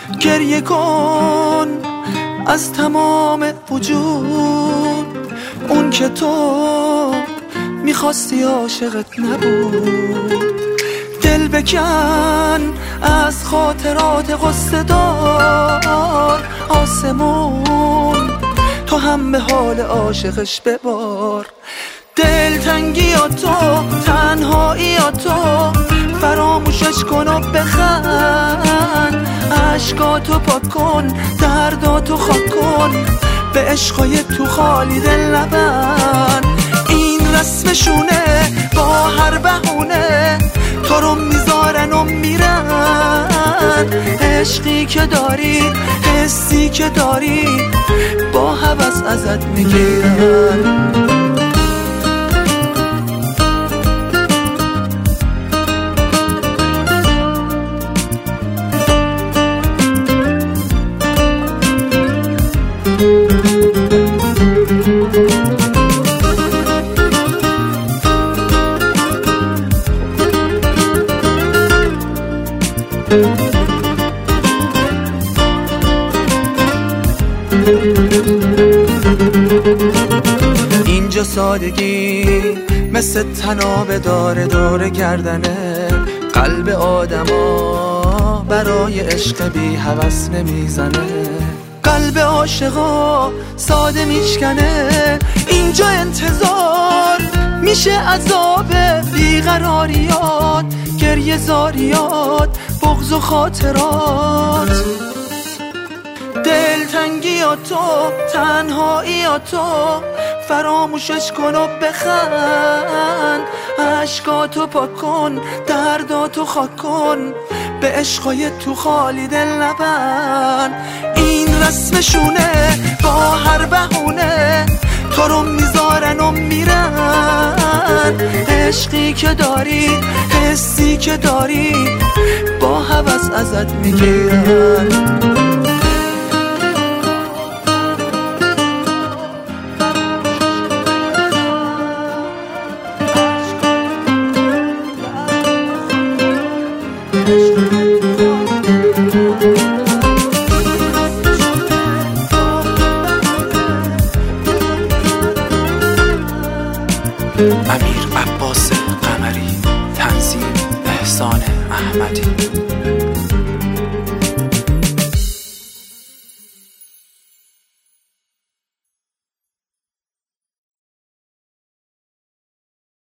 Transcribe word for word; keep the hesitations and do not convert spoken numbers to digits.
گریه کن از تمام وجود. اون که تو میخواستی عاشقت نبود. دل بکن از خاطرات غصه دار آسمون، تو هم به حال عاشقش ببار. دلتنگی یا تو، تنهایی یا تو، فراموشش کن و بخند. عشقاتو پاک کن، درداتو خاک کن، به عشقای تو خالی دل نبند. این رسمشونه، با هر بهونه تو رو میذارن و میرن. عشقی که داری، حسی که داری، با هوس ازت میگیرن. اینجا سادگی مثل تناب داره دور گردنه. قلب آدما برای عشق بی هوس نمیزنه. قلب عاشقا ساده میشکنه. اینجا انتظار میشه عذاب بیقراریات، گریه زاریات، بغض و خاطرات. دلتنگی یا تو، تنهایی یا تو، فراموشش کن و بخند. عشقاتو پاک کن، درداتو خاک کن، به عشقای تو خالی دل نبند. این رسمشونه، با هر بهونه تو رو میذارن و میرن. عشقی که داری، حسی که داری، با هوس ازت میگیرن. امیر عباس قمری، تنظیم احسان احمدی.